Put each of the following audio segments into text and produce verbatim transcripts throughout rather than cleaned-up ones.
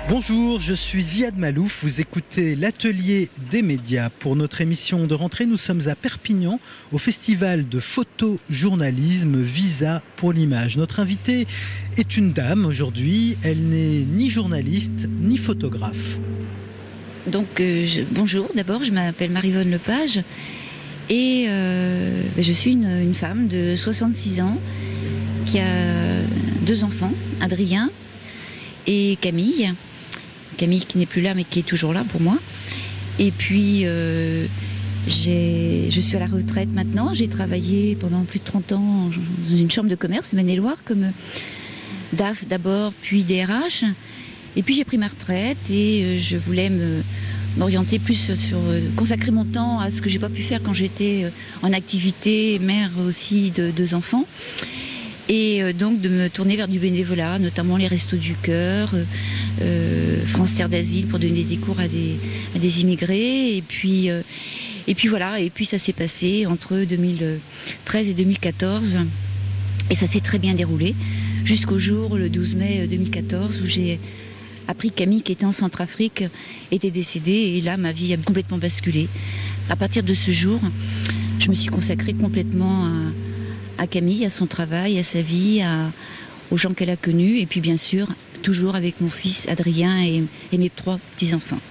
Bonjour, je suis Ziad Malouf, vous écoutez l'Atelier des médias. Pour notre émission de rentrée, nous sommes à Perpignan, au festival de photojournalisme Visa pour l'image. Notre invitée est une dame aujourd'hui, elle n'est ni journaliste ni photographe. Donc euh, je, bonjour, d'abord je m'appelle Maryvonne Lepage et euh, je suis une, une femme de soixante-six ans qui a deux enfants, Adrien et Camille. Camille qui n'est plus là mais qui est toujours là pour moi. Et puis euh, j'ai, je suis à la retraite maintenant. J'ai travaillé pendant plus de trente ans dans une chambre de commerce, Maine-et-Loire, comme D A F d'abord, puis D R H. Et puis j'ai pris ma retraite et je voulais me, m'orienter plus sur, consacrer mon temps à ce que j'ai pas pu faire quand j'étais en activité, mère aussi de deux enfants. Et donc de me tourner vers du bénévolat, notamment les Restos du Cœur, euh, France Terre d'Asile pour donner des cours à des, à des immigrés. Et puis, euh, et puis voilà, et puis ça s'est passé entre deux mille treize et deux mille quatorze. Et ça s'est très bien déroulé, jusqu'au jour, le douze mai deux mille quatorze, où j'ai appris que Camille, qui était en Centrafrique, était décédée. Et là, ma vie a complètement basculé. À partir de ce jour, je me suis consacrée complètement à... à Camille, à son travail, à sa vie, à, aux gens qu'elle a connus, et puis bien sûr, toujours avec mon fils Adrien et, et mes trois petits-enfants.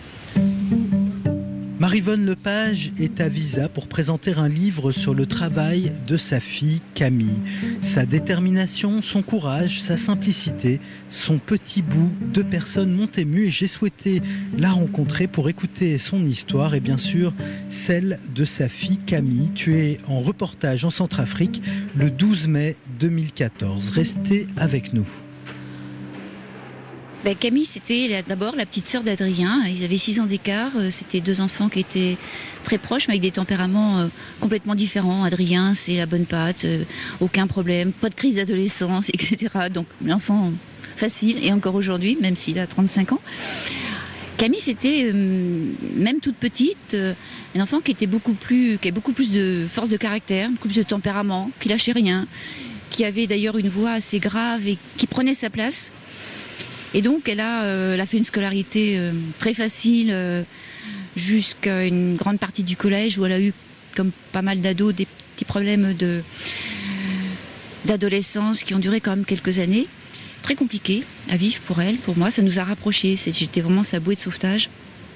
Maryvonne Lepage est à Visa pour présenter un livre sur le travail de sa fille Camille. Sa détermination, son courage, sa simplicité, son petit bout de personne m'ont ému et j'ai souhaité la rencontrer pour écouter son histoire et bien sûr celle de sa fille Camille, tuée en reportage en Centrafrique le douze mai deux mille quatorze. Restez avec nous. Ben, Camille, c'était d'abord la petite sœur d'Adrien. Ils avaient six ans d'écart. C'était deux enfants qui étaient très proches, mais avec des tempéraments complètement différents. Adrien, c'est la bonne patte, aucun problème, pas de crise d'adolescence, et cetera. Donc l'enfant facile, et encore aujourd'hui, même s'il a trente-cinq ans. Camille, c'était, même toute petite, un enfant qui était beaucoup plus, qui avait beaucoup plus de force de caractère, beaucoup plus de tempérament, qui lâchait rien, qui avait d'ailleurs une voix assez grave et qui prenait sa place. Et donc, elle a, euh, elle a fait une scolarité euh, très facile euh, jusqu'à une grande partie du collège où elle a eu, comme pas mal d'ados, des petits problèmes de, d'adolescence qui ont duré quand même quelques années. Très compliqué à vivre pour elle, pour moi. Ça nous a rapprochés. J'étais vraiment sa bouée de sauvetage.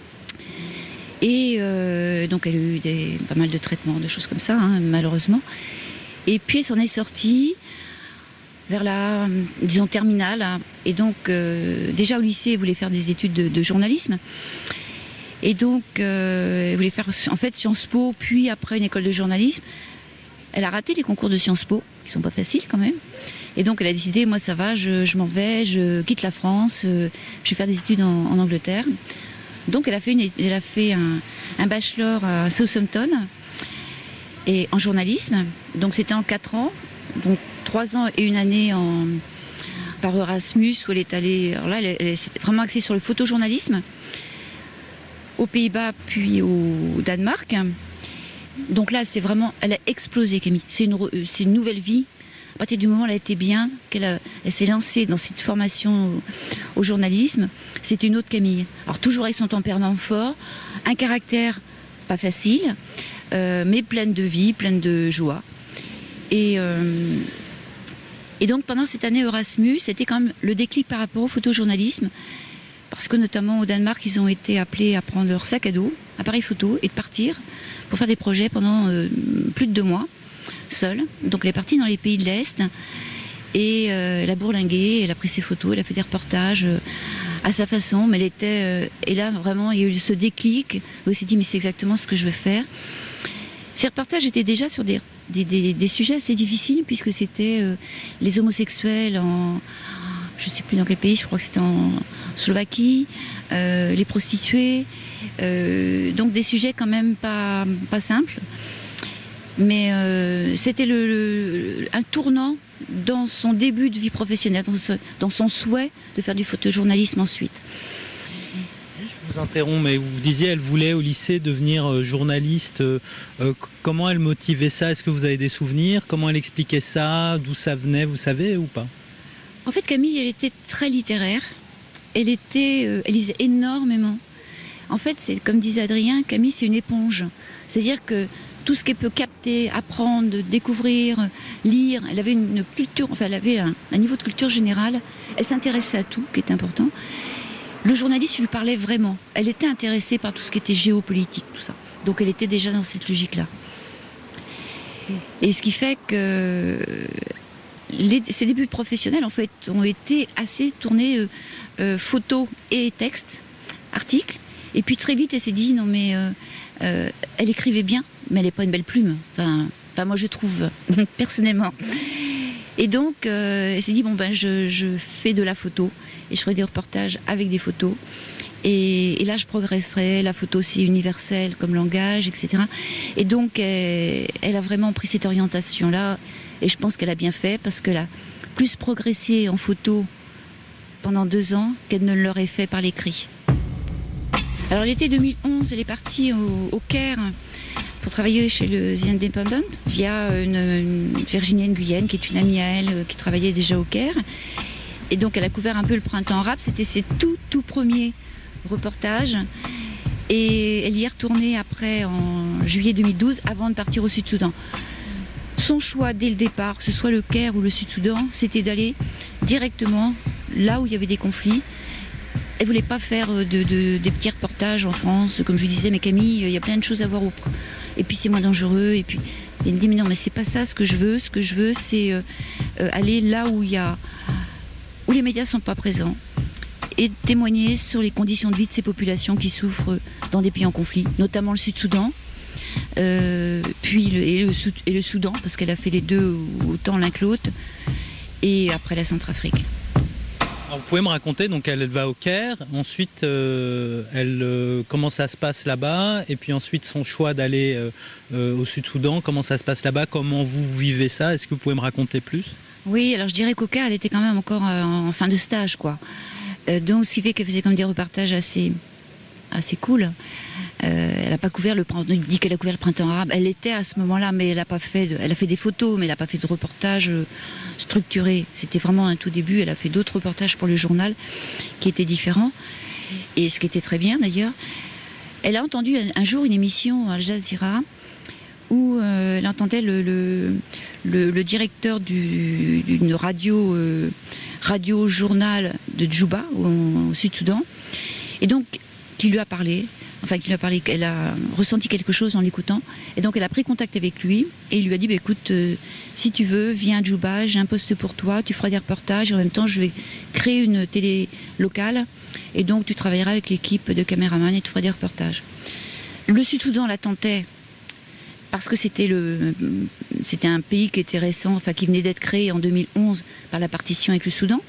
Et euh, donc, elle a eu des, pas mal de traitements, de choses comme ça, hein, malheureusement. Et puis, elle s'en est sortie vers la, disons, terminale. Et donc, euh, déjà au lycée, elle voulait faire des études de, de journalisme. Et donc, euh, elle voulait faire, en fait, Sciences Po, puis après une école de journalisme. Elle a raté les concours de Sciences Po, qui sont pas faciles quand même. Et donc, elle a décidé, moi, ça va, je, je m'en vais, je quitte la France, euh, je vais faire des études en, en Angleterre. Donc, elle a fait, une, elle a fait un, un bachelor à Southampton, et en journalisme. Donc, c'était en quatre ans. Donc, trois ans et une année en, par Erasmus, où elle est allée. Alors là, elle, elle s'est vraiment axée sur le photojournalisme, aux Pays-Bas, puis au Danemark. Donc là, c'est vraiment, elle a explosé, Camille. C'est une, c'est une nouvelle vie. À partir du moment où elle a été bien, qu'elle a, elle s'est lancée dans cette formation au, au journalisme, c'était une autre Camille. Alors toujours avec son tempérament fort, un caractère pas facile, euh, mais pleine de vie, pleine de joie. Et, euh, et donc pendant cette année Erasmus, c'était quand même le déclic par rapport au photojournalisme, parce que notamment au Danemark, ils ont été appelés à prendre leur sac à dos, appareil photo, et de partir pour faire des projets pendant euh, plus de deux mois, seule. Donc elle est partie dans les pays de l'Est, et euh, elle a bourlingué, elle a pris ses photos, elle a fait des reportages euh, à sa façon, mais elle était... Euh, et là, vraiment, il y a eu ce déclic, où elle s'est dit, mais c'est exactement ce que je veux faire. Ces reportages étaient déjà sur des... Des, des, des sujets assez difficiles, puisque c'était euh, les homosexuels en, je ne sais plus dans quel pays, je crois que c'était en Slovaquie, euh, les prostituées, euh, donc des sujets quand même pas, pas simples, mais euh, c'était le, le, un tournant dans son début de vie professionnelle, dans, ce, dans son souhait de faire du photojournalisme ensuite. Je vous interromps, mais vous disiez elle voulait au lycée devenir journaliste. Euh, comment elle motivait ça? Est-ce que vous avez des souvenirs? Comment elle expliquait ça? D'où ça venait, vous savez ou pas? En fait, Camille, elle était très littéraire. elle était, euh, elle lisait énormément. En fait, c'est comme disait Adrien, Camille, c'est une éponge. C'est-à-dire que tout ce qu'elle peut capter, apprendre, découvrir, lire, elle avait une culture, enfin, elle avait un, un niveau de culture générale. Elle s'intéressait à tout, qui est important. Le journaliste lui parlait vraiment. Elle était intéressée par tout ce qui était géopolitique, tout ça. Donc, elle était déjà dans cette logique-là. Et ce qui fait que les, ses débuts professionnels, en fait, ont été assez tournés euh, euh, photos et textes, articles. Et puis très vite, elle s'est dit, non mais euh, euh, elle écrivait bien, mais elle n'est pas une belle plume. Enfin, enfin moi je trouve, personnellement. Et donc, euh, elle s'est dit, bon ben je, je fais de la photo et je ferai des reportages avec des photos. Et, et là, je progresserai. La photo, c'est universel comme langage, et cetera. Et donc, elle, elle a vraiment pris cette orientation-là. Et je pense qu'elle a bien fait parce qu'elle a plus progressé en photo pendant deux ans qu'elle ne l'aurait fait par l'écrit. Alors, l'été deux mille onze, elle est partie au, au Caire pour travailler chez le The Independent via une, une Virginie Nguyen, qui est une amie à elle, qui travaillait déjà au Caire. Et donc, elle a couvert un peu le printemps arabe. C'était ses tout, tout premiers reportages. Et elle y est retournée après, en juillet deux mille douze, avant de partir au Sud-Soudan. Son choix, dès le départ, que ce soit le Caire ou le Sud-Soudan, c'était d'aller directement là où il y avait des conflits. Elle voulait pas faire de, de, des petits reportages en France, comme je lui disais, mais Camille, il y a plein de choses à voir au... Et puis c'est moins dangereux, et puis elle me dit, mais non, mais c'est pas ça ce que je veux. Ce que je veux, c'est euh, aller là où il y a... où les médias sont pas présents, et témoigner sur les conditions de vie de ces populations qui souffrent dans des pays en conflit, notamment le Sud-Soudan, euh, puis le, et, le, et le Soudan, parce qu'elle a fait les deux autant l'un que l'autre, et après la Centrafrique. Alors vous pouvez me raconter, donc elle va au Caire, ensuite euh, elle, euh, comment ça se passe là-bas, et puis ensuite son choix d'aller euh, euh, au Sud-Soudan, comment ça se passe là-bas, comment vous vivez ça, est-ce que vous pouvez me raconter plus ? Oui, alors je dirais qu'au Caire, elle était quand même encore euh, en fin de stage, quoi. Euh, donc ce qui fait qu'elle faisait comme des reportages assez, assez cool. Euh, elle n'a pas couvert le printemps, il dit qu'elle a couvert le printemps arabe. Elle était à ce moment-là, mais elle a pas fait, de, elle a fait des photos, mais elle n'a pas fait de reportages structurés. C'était vraiment un tout début. Elle a fait d'autres reportages pour le journal qui étaient différents, et ce qui était très bien d'ailleurs. Elle a entendu un, un jour une émission à Al Jazeera où euh, elle entendait le, le, le, le directeur du, d'une radio, euh, radio journal de Djouba, au, au Sud-Soudan, et donc qui lui a parlé. Enfin, qui lui a parlé, elle a ressenti quelque chose en l'écoutant. Et donc, elle a pris contact avec lui et il lui a dit, bah, écoute, euh, si tu veux, viens à Djouba, j'ai un poste pour toi, tu feras des reportages et en même temps, je vais créer une télé locale. Et donc, tu travailleras avec l'équipe de caméramans et tu feras des reportages. Le Sud-Soudan l'attendait parce que c'était, le, c'était un pays qui était récent, enfin, qui venait d'être créé en deux mille onze par la partition avec le Soudan,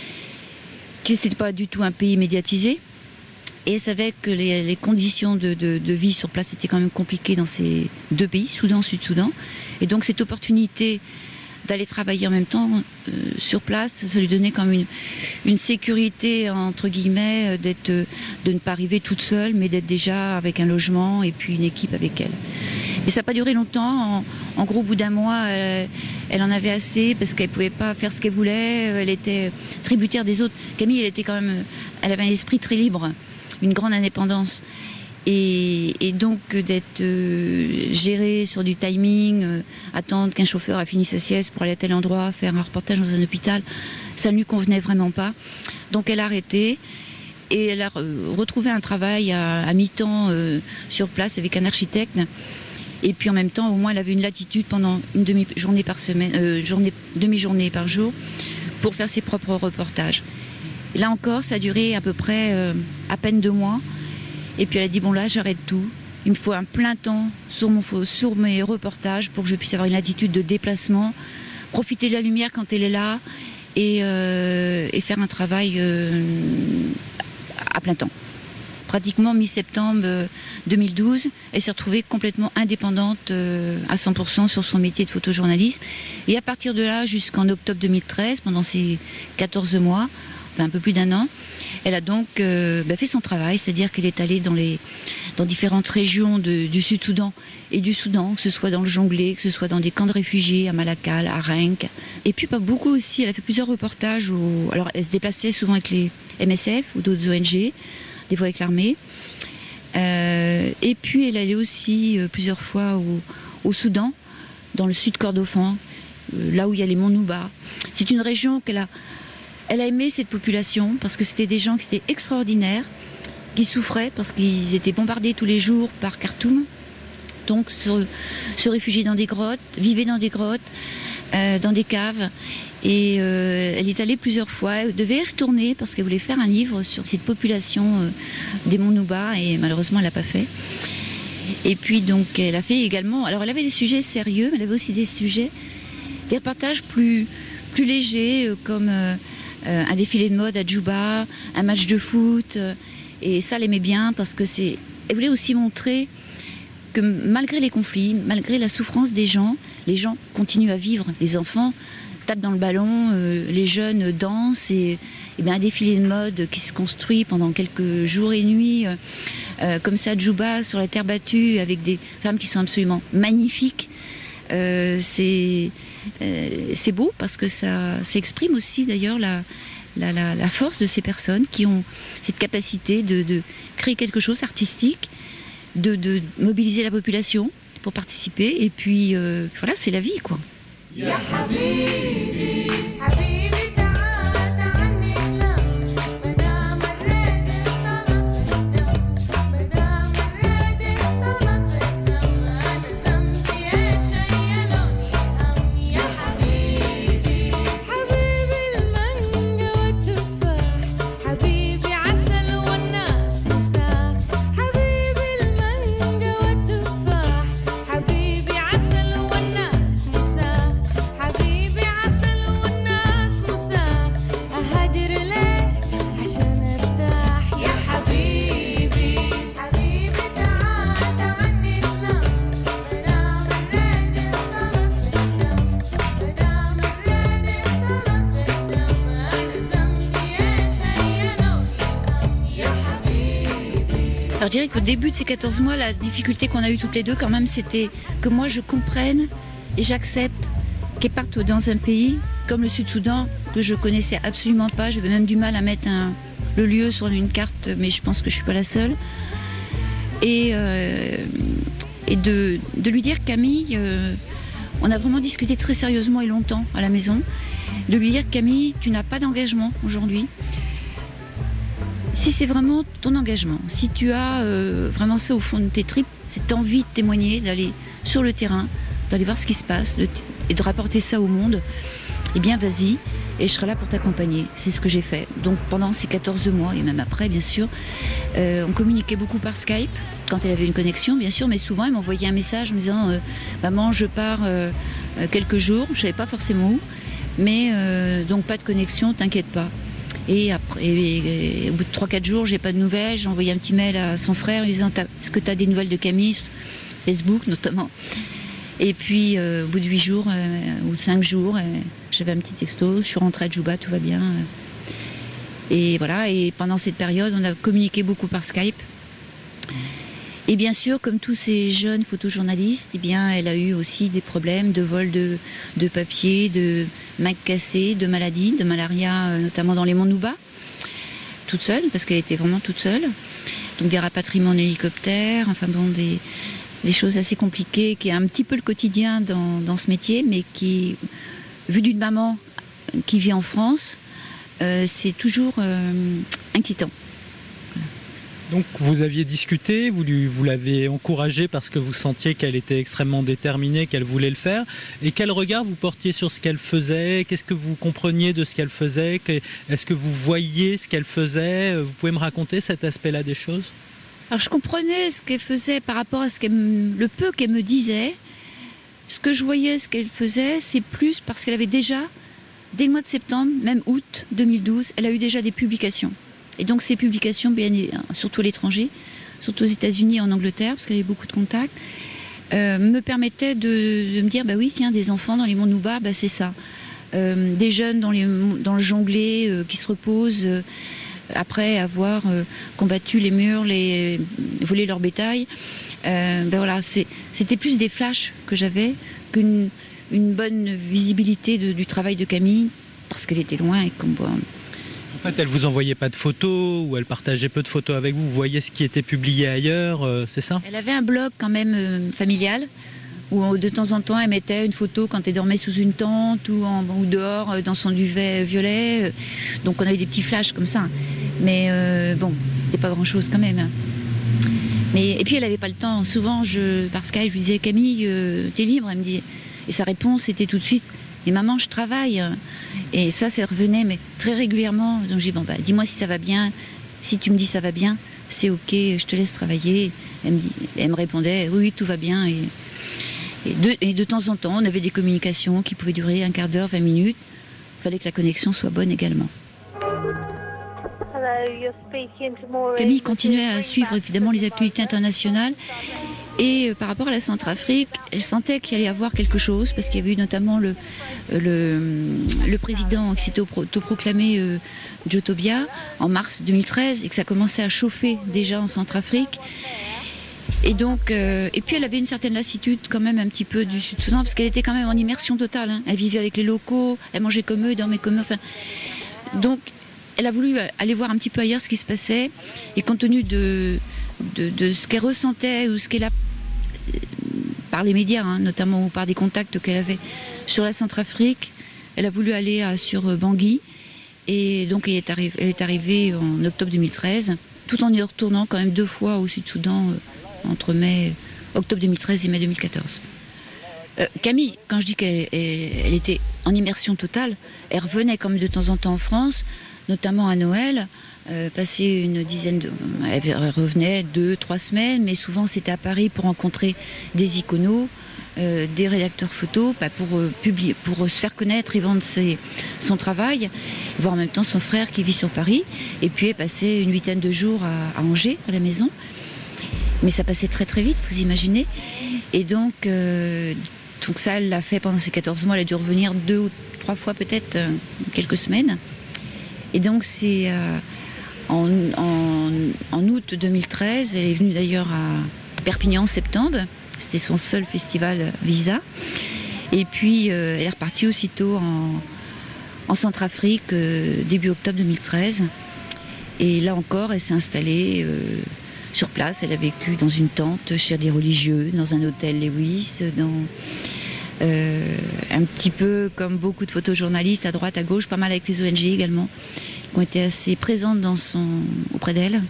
qui n'était pas du tout un pays médiatisé. Et elle savait que les, les conditions de, de, de vie sur place étaient quand même compliquées dans ces deux pays, Soudan, Sud-Soudan. Et donc cette opportunité d'aller travailler en même temps euh, sur place, ça lui donnait comme une, une sécurité, entre guillemets, d'être, de ne pas arriver toute seule, mais d'être déjà avec un logement et puis une équipe avec elle. Mais ça n'a pas duré longtemps. En, en gros, au bout d'un mois, elle, elle en avait assez parce qu'elle ne pouvait pas faire ce qu'elle voulait. Elle était tributaire des autres. Camille, elle était quand même, elle avait un esprit très libre, une grande indépendance. Et, et donc d'être euh, gérée sur du timing, euh, attendre qu'un chauffeur a fini sa sieste pour aller à tel endroit, faire un reportage dans un hôpital, ça ne lui convenait vraiment pas. Donc elle a arrêté et elle a euh, retrouvé un travail à, à mi-temps euh, sur place avec un architecte. Et puis en même temps, au moins, elle avait une latitude pendant une demi-journée par semaine, euh, journée, demi-journée par jour, pour faire ses propres reportages. Et là encore, ça a duré à peu près euh, à peine deux mois. Et puis elle a dit, bon là, j'arrête tout. Il me faut un plein temps sur, mon, sur mes reportages pour que je puisse avoir une attitude de déplacement, profiter de la lumière quand elle est là et, euh, et faire un travail euh, à plein temps. Pratiquement mi-septembre deux mille douze, elle s'est retrouvée complètement indépendante euh, à cent pour cent sur son métier de photojournaliste. Et à partir de là, jusqu'en octobre deux mille treize, pendant ces quatorze mois, enfin un peu plus d'un an. Elle a donc euh, bah, fait son travail, c'est-à-dire qu'elle est allée dans, les, dans différentes régions de, du Sud-Soudan et du Soudan, que ce soit dans le Jonglé, que ce soit dans des camps de réfugiés, à Malakal, à Rennes. Et puis pas beaucoup aussi, elle a fait plusieurs reportages où, alors elle se déplaçait souvent avec les M S F ou d'autres O N G, des fois avec l'armée. Euh, et puis elle allait aussi euh, plusieurs fois au, au Soudan, dans le sud Kordofan, euh, là où il y a les monts Nouba. C'est une région qu'elle a, elle a aimé cette population parce que c'était des gens qui étaient extraordinaires, qui souffraient parce qu'ils étaient bombardés tous les jours par Khartoum. Donc se, se réfugier dans des grottes, vivaient dans des grottes, euh, dans des caves. Et euh, elle est allée plusieurs fois, elle devait y retourner parce qu'elle voulait faire un livre sur cette population euh, des monts Nouba et malheureusement elle l'a pas fait. Et puis donc elle a fait également, alors elle avait des sujets sérieux, mais elle avait aussi des sujets, des reportages plus, plus légers euh, comme euh, euh, un défilé de mode à Djouba, un match de foot. Euh, et ça elle aimait bien parce que c'est, elle voulait aussi montrer que malgré les conflits, malgré la souffrance des gens, les gens continuent à vivre. Les enfants tapent dans le ballon, euh, les jeunes dansent et, et bien un défilé de mode qui se construit pendant quelques jours et nuits, euh, euh, comme ça à Djouba, sur la terre battue, avec des femmes qui sont absolument magnifiques. Euh, c'est, euh, c'est beau parce que ça, ça exprime aussi d'ailleurs la, la, la, la force de ces personnes qui ont cette capacité de, de créer quelque chose artistique, de, de mobiliser la population pour participer et puis euh, voilà, c'est la vie quoi. يا حبيبي حبيبي تعال تعني لم مدام الريد اختلط الدم مدام الريد اختلط الدم انا ذنبي ايش شيلوني هم يا حبيبي حبيبي المانجا والتفاح حبيبي عسل والناس مساح حبيبي المانجا والتفاح حبيبي عسل والناس مساح حبيبي عسل والناس مساح أهاجر لك عشان ارتاح يا حبيبي حبيبي تعال تعني اللم مدام الريد اختلط الدم مدام الريد اختلط الدم أنا ذنبي ايش شيلوني هم يا حبيبي. Alors je dirais qu'au début de ces quatorze mois, la difficulté qu'on a eue toutes les deux quand même, c'était que moi je comprenne et j'accepte qu'elle parte dans un pays comme le Sud-Soudan que je connaissais absolument pas. J'avais même du mal à mettre un, le lieu sur une carte, mais je pense que je suis pas la seule. Et, euh, et de, de lui dire Camille, euh, on a vraiment discuté très sérieusement et longtemps à la maison, de lui dire Camille, tu n'as pas d'engagement aujourd'hui. Si c'est vraiment ton engagement, si tu as euh, vraiment ça au fond de tes tripes, cette envie de témoigner, d'aller sur le terrain, d'aller voir ce qui se passe de t- et de rapporter ça au monde, eh bien vas-y, et je serai là pour t'accompagner. C'est ce que j'ai fait. Donc pendant ces quatorze mois, et même après bien sûr, euh, on communiquait beaucoup par Skype, quand elle avait une connexion bien sûr, mais souvent elle m'envoyait un message en me disant euh, « Maman, je pars euh, quelques jours », je ne savais pas forcément où, mais euh, donc pas de connexion, t'inquiète pas. Et après, et, et, au bout de trois quatre jours, j'ai pas de nouvelles. J'ai envoyé un petit mail à son frère en lui disant est-ce que tu as des nouvelles de Camille, Facebook notamment. Et puis euh, au bout de huit jours euh, ou de cinq jours, euh, j'avais un petit texto. Je suis rentrée à Djouba, tout va bien. Et voilà. Et pendant cette période, on a communiqué beaucoup par Skype. Et bien sûr, comme tous ces jeunes photojournalistes, eh bien, elle a eu aussi des problèmes de vol de, de papier, de mains cassées, de maladies, de malaria, notamment dans les monts Nouba, toute seule, parce qu'elle était vraiment toute seule. Donc des rapatriements en hélicoptère, enfin bon, des, des choses assez compliquées, qui est un petit peu le quotidien dans, dans ce métier, mais qui, vu d'une maman qui vit en France, euh, c'est toujours euh, inquiétant. Donc vous aviez discuté, vous, lui, vous l'avez encouragée parce que vous sentiez qu'elle était extrêmement déterminée, qu'elle voulait le faire. Et quel regard vous portiez sur ce qu'elle faisait? Qu'est-ce que vous compreniez de ce qu'elle faisait? Est-ce que vous voyiez ce qu'elle faisait? Vous pouvez me raconter cet aspect-là des choses? Alors je comprenais ce qu'elle faisait par rapport à ce qu'elle me, le peu qu'elle me disait. Ce que je voyais, ce qu'elle faisait, c'est plus parce qu'elle avait déjà, dès le mois de septembre, même août deux mille douze, elle a eu déjà des publications. Et donc ces publications, bien, surtout à l'étranger, surtout aux États-Unis et en Angleterre, parce qu'elle avait beaucoup de contacts, euh, me permettaient de, de me dire, bah oui, tiens, des enfants dans les monts Nouba, bah c'est ça. euh, des jeunes dans, les, dans le jonglé euh, qui se reposent euh, après avoir euh, combattu les murs, les, volé leur bétail. Euh, ben voilà, c'est, c'était plus des flashs que j'avais qu'une une bonne visibilité de, du travail de Camille, parce qu'elle était loin et qu'on voit. En fait, elle vous envoyait pas de photos ou elle partageait peu de photos avec vous. Vous voyez ce qui était publié ailleurs, euh, c'est ça ? Elle avait un blog quand même euh, familial où de temps en temps elle mettait une photo quand elle dormait sous une tente ou, en, ou dehors euh, dans son duvet violet. Donc on avait des petits flashs comme ça. Mais euh, bon, c'était pas grand-chose quand même. Mais, et puis elle avait pas le temps. Souvent, je, par Skype, je lui disais Camille, euh, t'es libre ? Elle me dit. Et sa réponse était tout de suite mais maman, je travaille. Et ça, ça revenait mais très régulièrement. Donc j'ai dit bon bah dis-moi si ça va bien. Si tu me dis ça va bien, c'est ok, je te laisse travailler. Elle me, dit, elle me répondait oui, tout va bien. Et, et, de, et de temps en temps, on avait des communications qui pouvaient durer un quart d'heure, vingt minutes. Il fallait que la connexion soit bonne également. Camille continuait à suivre évidemment les actualités internationales. Et euh, par rapport à la Centrafrique, elle sentait qu'il allait y avoir quelque chose, parce qu'il y avait eu notamment le, le, le président qui s'était autoproclamé euh, Jotobia en mars deux mille treize, et que ça commençait à chauffer déjà en Centrafrique. Et donc, euh, et puis elle avait une certaine lassitude quand même un petit peu du Sud-Soudan, parce qu'elle était quand même en immersion totale. Hein. Elle vivait avec les locaux, elle mangeait comme eux, dormait comme eux. Enfin, donc, elle a voulu aller voir un petit peu ailleurs ce qui se passait, et compte tenu de, de, de ce qu'elle ressentait ou ce qu'elle a par les médias, hein, notamment ou par des contacts qu'elle avait sur la Centrafrique, elle a voulu aller à, sur Bangui, et donc elle est, arrivée, elle est arrivée en octobre deux mille treize, tout en y retournant quand même deux fois au Sud-Soudan euh, entre mai, octobre deux mille treize et mai deux mille quatorze. Euh, Camille, quand je dis qu'elle elle, elle était en immersion totale, elle revenait quand même de temps en temps en France, notamment à Noël. Euh, passer une dizaine de... Elle revenait deux, trois semaines, mais souvent c'était à Paris pour rencontrer des iconos, euh, des rédacteurs photos, bah, pour, euh, publier, pour se faire connaître et vendre ses, son travail, voir en même temps son frère qui vit sur Paris, et puis elle passait une huitaine de jours à, à Angers, à la maison. Mais ça passait très très vite, vous imaginez. Et donc, euh, donc ça, elle l'a fait pendant ces quatorze mois, elle a dû revenir deux ou trois fois peut-être, euh, quelques semaines. Et donc c'est... Euh, En, en, en août deux mille treize, elle est venue d'ailleurs à Perpignan en septembre. C'était son seul festival Visa. Et puis euh, elle est repartie aussitôt en, en Centrafrique euh, début octobre deux mille treize. Et là encore, elle s'est installée euh, sur place. Elle a vécu dans une tente chez des religieux, dans un hôtel Lewis, dans euh, un petit peu comme beaucoup de photojournalistes à droite, à gauche, pas mal avec les O N G également, qui ont été assez présentes dans son, auprès d'elle.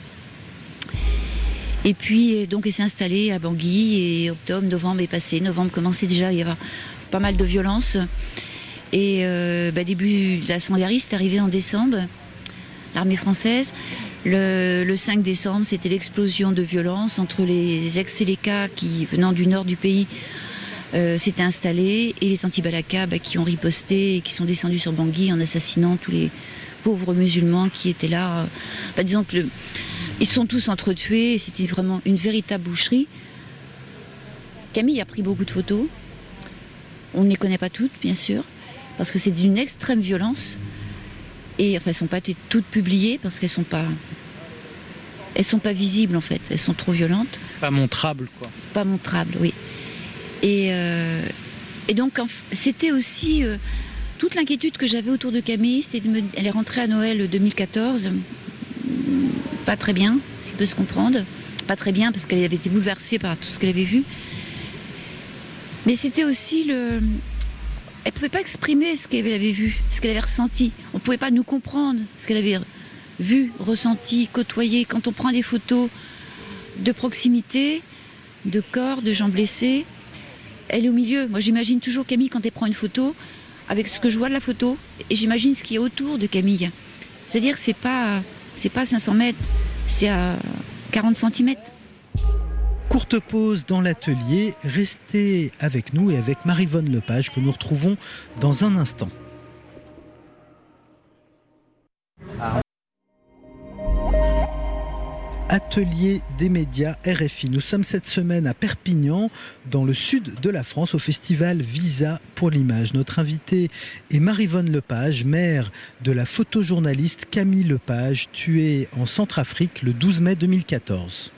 Et puis, donc, elle s'est installée à Bangui, et octobre, novembre est passé. Novembre commençait déjà à y avoir pas mal de violence. Et euh, bah, début de la Seconde Guerre, c'est arrivé en décembre, l'armée française. Le, le cinq décembre, c'était l'explosion de violence entre les ex-Séléka qui, venant du nord du pays, euh, s'étaient installés, et les anti-Balaka bah, qui ont riposté et qui sont descendus sur Bangui en assassinant tous les pauvres musulmans qui étaient là. Bah, disons que le, ils sont tous entretués, et c'était vraiment une véritable boucherie. Camille a pris beaucoup de photos. On ne les connaît pas toutes, bien sûr, parce que c'est d'une extrême violence. Et enfin, elles ne sont pas toutes publiées parce qu'elles ne sont pas, elles sont pas visibles en fait. Elles sont trop violentes. Pas montrables, quoi. Pas montrables, oui. Et, euh, et donc, c'était aussi euh, toute l'inquiétude que j'avais autour de Camille. C'était de me, elle est rentrée à Noël deux mille quatorze, pas très bien, si peut se comprendre. Pas très bien parce qu'elle avait été bouleversée par tout ce qu'elle avait vu. Mais c'était aussi le... Elle ne pouvait pas exprimer ce qu'elle avait vu, ce qu'elle avait ressenti. On ne pouvait pas nous comprendre ce qu'elle avait vu, ressenti, côtoyé. Quand on prend des photos de proximité, de corps, de gens blessés, elle est au milieu. Moi, j'imagine toujours Camille quand elle prend une photo, avec ce que je vois de la photo, et j'imagine ce qui est autour de Camille. C'est-à-dire que ce n'est pas, c'est pas cinq cents mètres, c'est à quarante centimètres. Courte pause dans l'atelier, restez avec nous et avec Maryvonne Lepage que nous retrouvons dans un instant. Atelier des médias R F I. Nous sommes cette semaine à Perpignan, dans le sud de la France, au festival Visa pour l'image. Notre invitée est Maryvonne Lepage, mère de la photojournaliste Camille Lepage, tuée en Centrafrique le douze mai deux mille quatorze.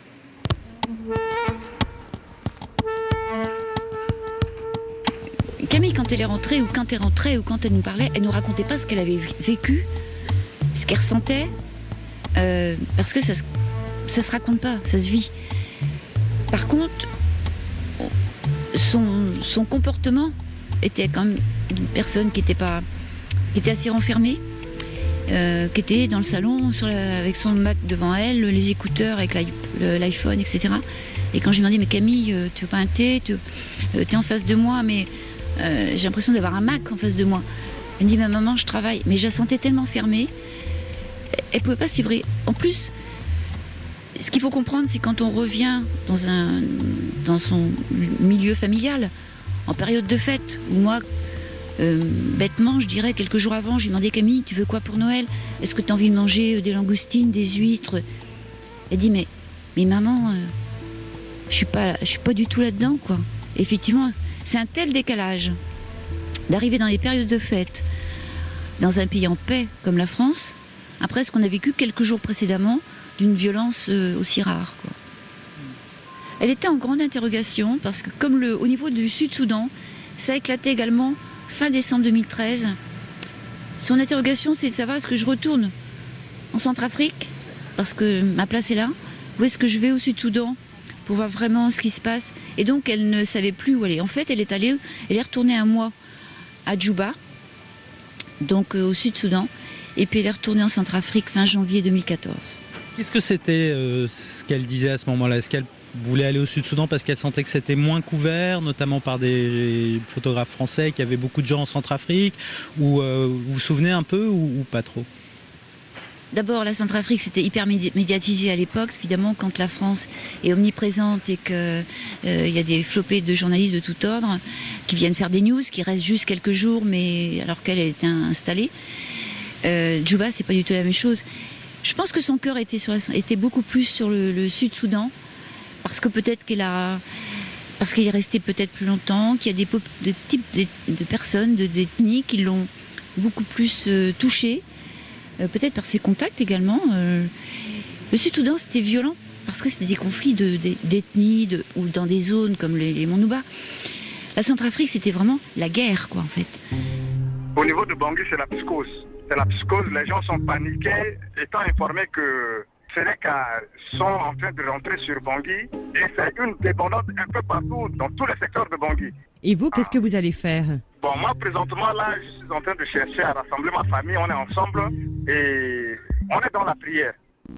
Camille, quand elle est rentrée, ou quand elle rentrait, ou quand elle nous parlait, elle nous racontait pas ce qu'elle avait vécu, ce qu'elle ressentait, euh, parce que ça se, ça se raconte pas, ça se vit. Par contre, son, son comportement était quand même une personne qui était pas, qui était assez renfermée, euh, qui était dans le salon sur la, avec son Mac devant elle, les écouteurs avec l'iPhone, et cetera. Et quand je lui demandais, mais Camille, tu veux pas un thé, tu es en face de moi, mais Euh, j'ai l'impression d'avoir un Mac en face de moi. Elle me dit, ma maman, je travaille. Mais je la sentais tellement fermée, elle ne pouvait pas s'y livrer. En plus, ce qu'il faut comprendre, c'est quand on revient dans, un, dans son milieu familial, en période de fête, où moi, euh, bêtement, je dirais, quelques jours avant, je lui demandais, Camille, tu veux quoi pour Noël? Est-ce que tu as envie de manger des langoustines, des huîtres? Elle dit, mais, mais maman, euh, je ne suis pas, je suis pas du tout là-dedans, quoi. Effectivement, c'est un tel décalage d'arriver dans les périodes de fête dans un pays en paix comme la France, après ce qu'on a vécu quelques jours précédemment d'une violence euh, aussi rare, quoi. Elle était en grande interrogation parce que comme le, au niveau du Sud-Soudan, ça a éclaté également fin décembre deux mille treize. Son interrogation, c'est de savoir est-ce que je retourne en Centrafrique parce que ma place est là, ou est-ce que je vais au Sud-Soudan pour voir vraiment ce qui se passe. Et donc elle ne savait plus où aller. En fait, elle est allée, elle est retournée un mois à Djouba, donc euh, au Sud-Soudan, et puis elle est retournée en Centrafrique fin janvier deux mille quatorze. Qu'est-ce que c'était euh, ce qu'elle disait à ce moment-là? Est-ce qu'elle voulait aller au Sud-Soudan parce qu'elle sentait que c'était moins couvert, notamment par des photographes français, qu'il y avait beaucoup de gens en Centrafrique, ou euh, vous vous souvenez un peu, ou, ou pas trop? D'abord, la Centrafrique, c'était hyper médiatisé à l'époque, évidemment, quand la France est omniprésente et qu'il euh, y a des flopées de journalistes de tout ordre qui viennent faire des news, qui restent juste quelques jours, mais alors qu'elle était installée. Euh, Djouba, c'est pas du tout la même chose. Je pense que son cœur était, sur la, était beaucoup plus sur le, le Sud-Soudan, parce que peut-être qu'elle a... parce qu'elle est restée peut-être plus longtemps, qu'il y a des, pop, de types de, de personnes, de, d'ethnies qui l'ont beaucoup plus euh, touchée. Peut-être par ses contacts également. Euh, le Sud-Soudan, c'était violent, parce que c'était des conflits de, de, d'ethnie, de, ou dans des zones comme les, les Monts-Nouba. La Centrafrique, c'était vraiment la guerre, quoi, en fait. Au niveau de Bangui, c'est la psychose. C'est la psychose, les gens sont paniqués, étant informés que Sénéca sont en train de rentrer sur Bangui, et c'est une débandade un peu partout, dans tous les secteurs de Bangui. Et vous, qu'est-ce que vous allez faire? Bon, moi, présentement, là, je suis en train de chercher à rassembler ma famille. On est ensemble et on est dans la prière.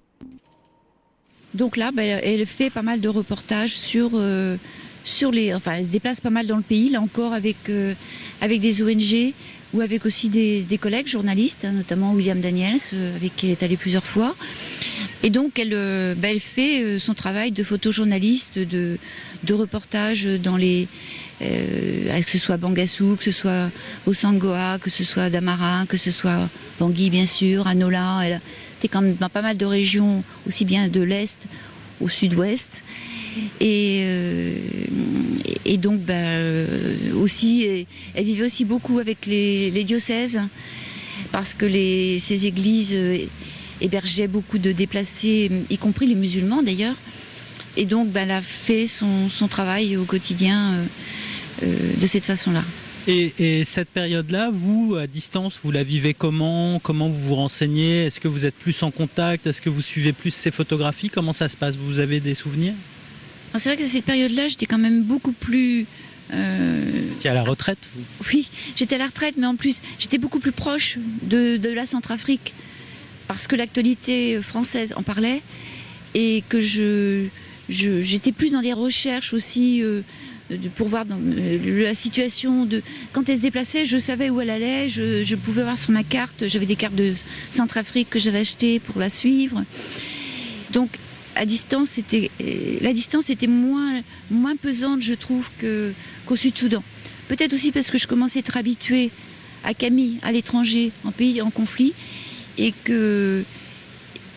Donc là, ben, elle fait pas mal de reportages sur, euh, sur les... Enfin, elle se déplace pas mal dans le pays, là encore, avec, euh, avec des O N G ou avec aussi des, des collègues journalistes, hein, notamment William Daniels, euh, avec qui elle est allée plusieurs fois. Et donc, elle, euh, ben, elle fait euh, son travail de photojournaliste, de, de reportage dans les... Euh, que ce soit Bangassou, que ce soit Osangoa, que ce soit Damara, que ce soit Bangui bien sûr, Anola. Elle était quand même dans pas mal de régions, aussi bien de l'Est au Sud-Ouest. Et, euh, et donc ben, euh, aussi, elle vivait aussi beaucoup avec les, les diocèses, parce que les, ces églises hébergeaient beaucoup de déplacés, y compris les musulmans d'ailleurs. Et donc ben, elle a fait son, son travail au quotidien euh, euh, de cette façon-là. Et, et cette période-là, vous, à distance, vous la vivez comment? Comment vous vous renseignez? Est-ce que vous êtes plus en contact? Est-ce que vous suivez plus ces photographies? Comment ça se passe? Vous avez des souvenirs? C'est vrai que cette période-là, j'étais quand même beaucoup plus... Euh... Vous étiez à la retraite, vous? Oui, j'étais à la retraite, mais en plus, j'étais beaucoup plus proche de, de la Centrafrique, parce que l'actualité française en parlait, et que je, je, j'étais plus dans des recherches aussi... Euh, pour voir dans, euh, la situation de... Quand elle se déplaçait, je savais où elle allait, je, je pouvais voir sur ma carte, j'avais des cartes de Centrafrique que j'avais achetées pour la suivre. Donc, à distance, c'était, la distance était moins, moins pesante, je trouve, que, qu'au Sud-Soudan. Peut-être aussi parce que je commençais à être habituée à Camille, à l'étranger, en pays en conflit, et que...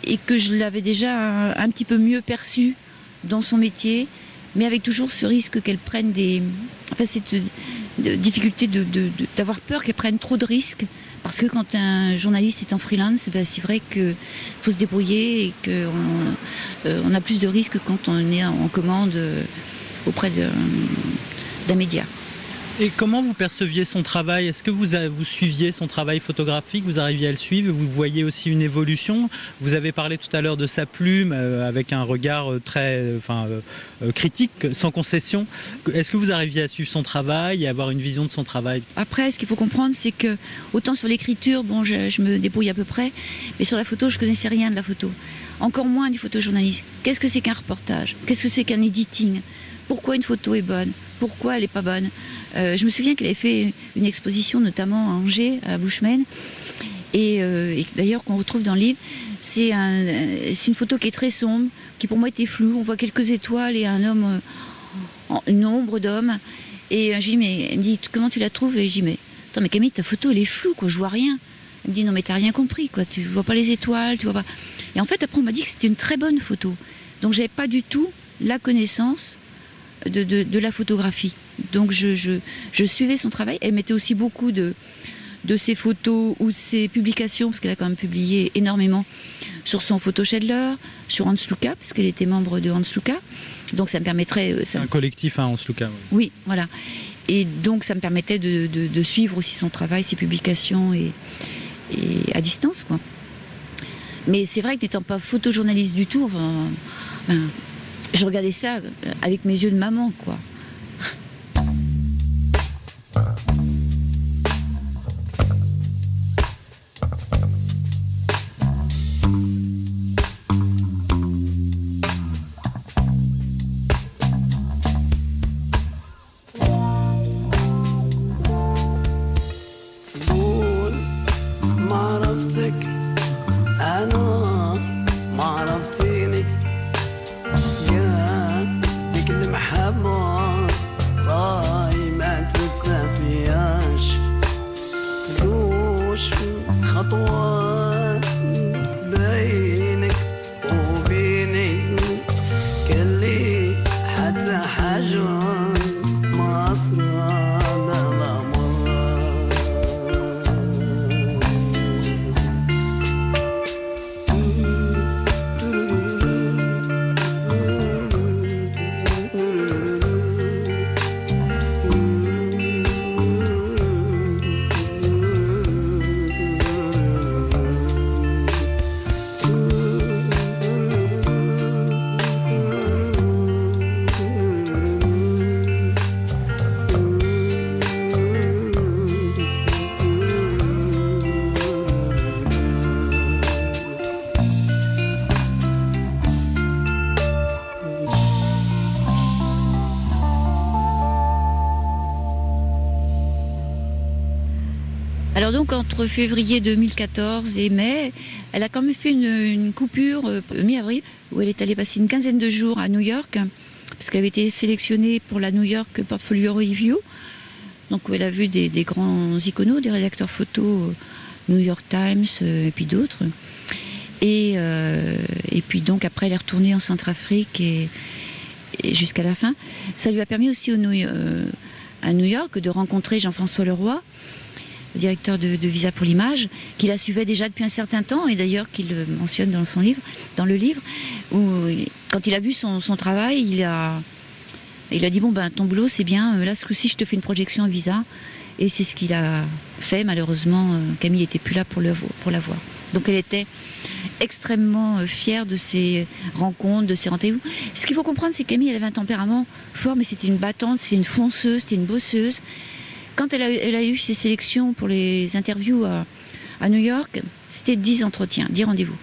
et que je l'avais déjà un, un petit peu mieux perçue dans son métier, mais avec toujours ce risque qu'elle prenne des... Enfin, cette de, difficulté de, de, de, d'avoir peur qu'elle prenne trop de risques, parce que quand un journaliste est en freelance, ben c'est vrai qu'il faut se débrouiller et qu'on euh, on a plus de risques quand on est en commande euh, auprès de, d'un média. Et comment vous perceviez son travail? Est-ce que vous, a, vous suiviez son travail photographique? Vous arriviez à le suivre? Vous voyez aussi une évolution? Vous avez parlé tout à l'heure de sa plume euh, avec un regard très euh, enfin, euh, critique, sans concession. Est-ce que vous arriviez à suivre son travail et avoir une vision de son travail? Après, ce qu'il faut comprendre, c'est que autant sur l'écriture, bon, je, je me débrouille à peu près, mais sur la photo, je connaissais rien de la photo. Encore moins du photojournalisme. Qu'est-ce que c'est qu'un reportage? Qu'est-ce que c'est qu'un editing? Pourquoi une photo est bonne? Pourquoi elle n'est pas bonne? euh, Je me souviens qu'elle avait fait une exposition, notamment à Angers, à Bushman, et, euh, et d'ailleurs qu'on retrouve dans le livre. C'est un, c'est une photo qui est très sombre, qui pour moi était floue. On voit quelques étoiles et un homme, euh, une ombre d'homme. Et euh, je lui dis, mais elle me dit, comment tu la trouves? Et j'y mets, attends, mais Camille, ta photo elle est floue, quoi, je vois rien. Elle me dit, non mais t'as rien compris, quoi, tu vois pas les étoiles, tu vois pas. Et en fait, après on m'a dit que c'était une très bonne photo. Donc j'avais pas du tout la connaissance De, de, de la photographie. Donc je, je, je suivais son travail. Elle mettait aussi beaucoup de, de ses photos ou de ses publications, parce qu'elle a quand même publié énormément sur son photo Schedler, sur Hans Luca, parce qu'elle était membre de Hans Luca. Donc ça me permettrait... Ça... Un collectif, hein, Hans Luca. Oui. oui, voilà. Et donc ça me permettait de, de, de suivre aussi son travail, ses publications, et, et à distance, quoi. Mais c'est vrai que n'étant pas photojournaliste du tout, enfin, ben, je regardais ça avec mes yeux de maman, quoi. Alors donc entre février deux mille quatorze et mai, elle a quand même fait une, une coupure euh, mi-avril où elle est allée passer une quinzaine de jours à New York parce qu'elle avait été sélectionnée pour la New York Portfolio Review, donc où elle a vu des, des grands iconos, des rédacteurs photos, euh, New York Times euh, et puis d'autres. Et, euh, et puis donc après elle est retournée en Centrafrique et, et jusqu'à la fin. Ça lui a permis aussi au New, euh, à New York de rencontrer Jean-François Leroy, le directeur de, de Visa pour l'image, qui la suivait déjà depuis un certain temps et d'ailleurs qu'il le mentionne dans son livre, dans le livre, où quand il a vu son, son travail, il a, il a dit bon ben ton boulot c'est bien, là ce coup-ci je te fais une projection à Visa, et c'est ce qu'il a fait. Malheureusement Camille n'était plus là pour, le, pour la voir. Donc elle était extrêmement fière de ses rencontres, de ses rendez-vous. Ce qu'il faut comprendre, c'est que Camille elle avait un tempérament fort, mais c'était une battante, c'est une fonceuse, c'était une bosseuse. Quand elle a, elle a eu ses sélections pour les interviews à, à New York, c'était dix entretiens, dix rendez-vous.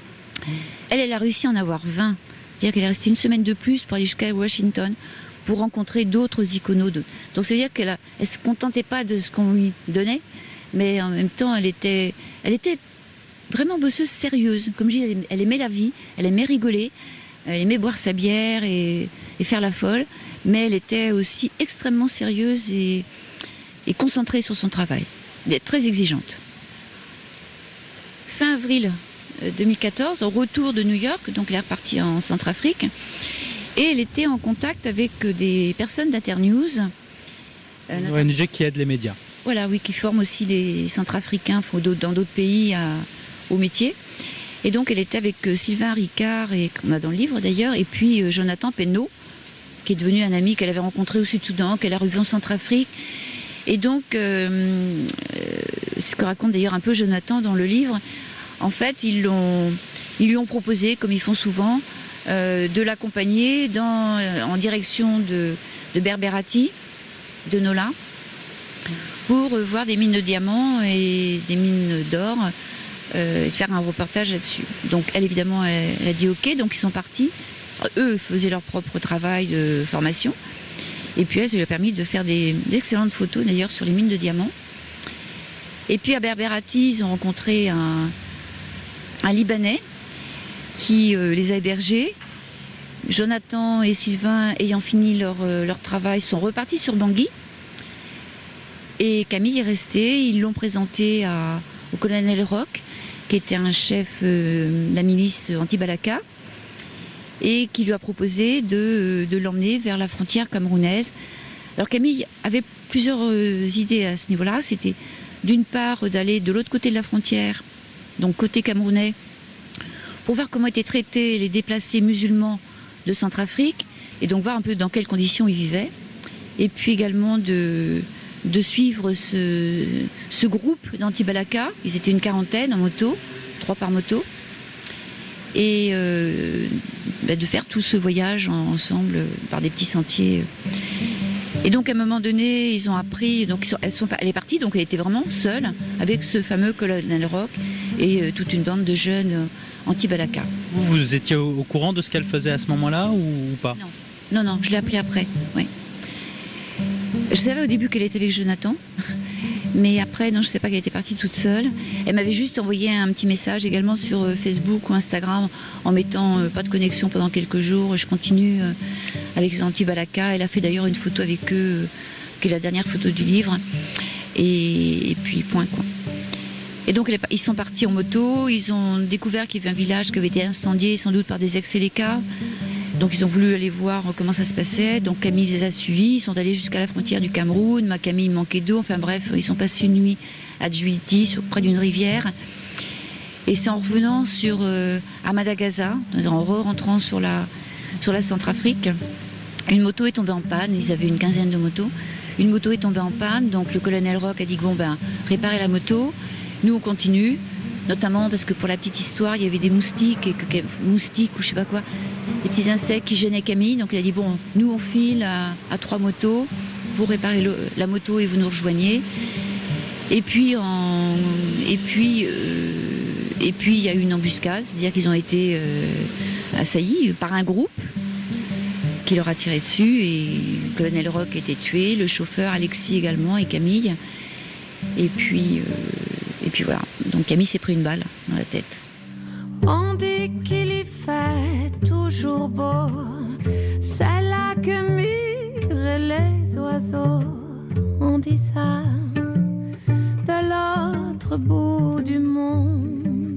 Elle, elle a réussi à en avoir vingt. C'est-à-dire qu'elle est restée une semaine de plus pour aller jusqu'à Washington pour rencontrer d'autres iconos. De... Donc ça veut dire qu'elle ne se contentait pas de ce qu'on lui donnait, mais en même temps, elle était, elle était vraiment bosseuse sérieuse. Comme je dis, elle, elle aimait la vie, elle aimait rigoler, elle aimait boire sa bière et, et faire la folle, mais elle était aussi extrêmement sérieuse et... et concentrée sur son travail, d'être très exigeante. Fin avril deux mille quatorze, au retour de New York, donc elle est repartie en Centrafrique, et elle était en contact avec des personnes d'Internews. Euh, Une O N G qui aide les médias. Voilà, oui, qui forme aussi les Centrafricains dans d'autres pays à, au métier. Et donc elle était avec Sylvain Ricard, et qu'on a dans le livre d'ailleurs, et puis Jonathan Penneau, qui est devenu un ami qu'elle avait rencontré au Sud-Soudan, qu'elle a revu en Centrafrique. Et donc, euh, euh, ce que raconte d'ailleurs un peu Jonathan dans le livre, en fait, ils, l'ont, ils lui ont proposé, comme ils font souvent, euh, de l'accompagner dans, en direction de, de Berberati, de Nola, pour voir des mines de diamants et des mines d'or, euh, et faire un reportage là-dessus. Donc elle, évidemment, elle, elle a dit ok, donc ils sont partis. Eux faisaient leur propre travail de formation. Et puis elle, ça lui a permis de faire des, d'excellentes photos, d'ailleurs, sur les mines de diamants. Et puis à Berberati, ils ont rencontré un, un Libanais qui euh, les a hébergés. Jonathan et Sylvain, ayant fini leur, euh, leur travail, sont repartis sur Bangui. Et Camille est restée. Ils l'ont présenté à, au colonel Roch, qui était un chef euh, de la milice anti-Balaka, et qui lui a proposé de, de l'emmener vers la frontière camerounaise. Alors Camille avait plusieurs euh, idées à ce niveau-là. C'était d'une part d'aller de l'autre côté de la frontière, donc côté camerounais, pour voir comment étaient traités les déplacés musulmans de Centrafrique, et donc voir un peu dans quelles conditions ils vivaient. Et puis également de, de suivre ce, ce groupe d'anti-Balaka. Ils étaient une quarantaine en moto, trois par moto. Et euh, bah de faire tout ce voyage ensemble par des petits sentiers. Et donc à un moment donné, ils ont appris, donc ils sont, elles sont, elle est partie, donc elle était vraiment seule avec ce fameux colonel Roch et euh, toute une bande de jeunes euh, anti-Balaka. Vous, vous étiez au, au courant de ce qu'elle faisait à ce moment-là ou, ou pas? Non, non, non, je l'ai appris après, oui. Je savais au début qu'elle était avec Jonathan. Mais après, non, je ne sais pas qu'elle était partie toute seule. Elle m'avait juste envoyé un petit message également sur Facebook ou Instagram en mettant euh, pas de connexion pendant quelques jours. Je continue euh, avec les anti-Balaka. Elle a fait d'ailleurs une photo avec eux, euh, qui est la dernière photo du livre. Et, et puis, point, quoi. Et donc, elle est, ils sont partis en moto. Ils ont découvert qu'il y avait un village qui avait été incendié, sans doute par des ex-Séléka. Donc ils ont voulu aller voir comment ça se passait. Donc Camille les a suivis, ils sont allés jusqu'à la frontière du Cameroun. Ma Camille manquait d'eau, enfin bref, ils sont passés une nuit à Djibouti, près d'une rivière. Et c'est en revenant sur, euh, à Madagascar, en re-rentrant sur la, sur la Centrafrique, une moto est tombée en panne. Ils avaient une quinzaine de motos. Une moto est tombée en panne, donc le colonel Roch a dit bon ben, réparez la moto, nous on continue. Notamment parce que pour la petite histoire, il y avait des moustiques, et que, moustiques ou je sais pas quoi, des petits insectes qui gênaient Camille. Donc il a dit bon, nous on file à, à trois motos, vous réparez le, la moto et vous nous rejoignez. Et puis en, et puis euh, et puis il y a eu une embuscade, c'est-à-dire qu'ils ont été euh, assaillis par un groupe qui leur a tiré dessus et le colonel Roch a été tué, le chauffeur Alexis également et Camille. Et puis euh, et puis voilà. Donc Camille s'est pris une balle dans la tête. On dit qu'il y fait toujours beau, c'est là que migrent les oiseaux. On dit ça de l'autre bout du monde.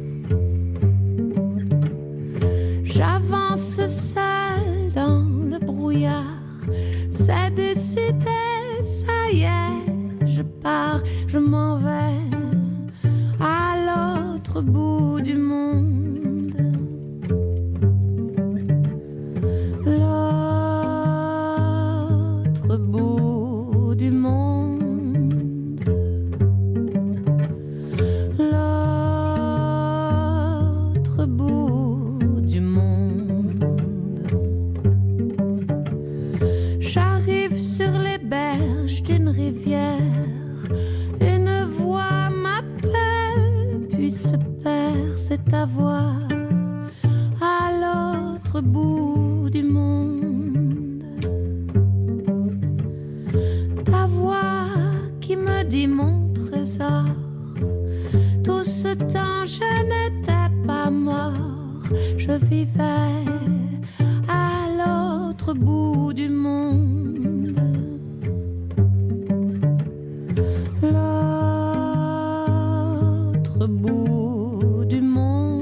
J'avance seule dans le brouillard, c'est décidé, ça y est, je pars, je m'en vais à l'autre bout du monde. L'autre bout du monde. L'autre bout du monde. J'arrive sur les berges d'une rivière. Une voix m'appelle, puis se perd, c'est ta voix à l'autre bout du monde. Ta voix qui me dit mon trésor, tout ce temps je n'étais pas mort, je vivais à l'autre bout du monde. L'autre bout du monde.